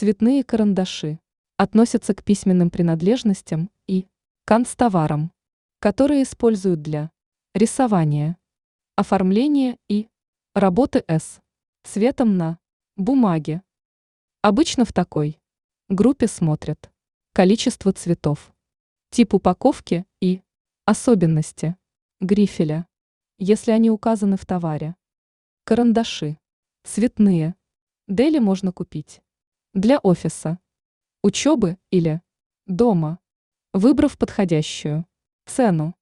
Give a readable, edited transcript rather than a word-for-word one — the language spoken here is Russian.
Цветные карандаши относятся к письменным принадлежностям и канцтоварам, которые используют для рисования, оформления и работы с цветом на бумаге. Обычно в такой группе смотрят количество цветов, тип упаковки и особенности грифеля, если они указаны в товаре. Карандаши цветные дели можно купить для офиса, учебы или дома, выбрав подходящую цену.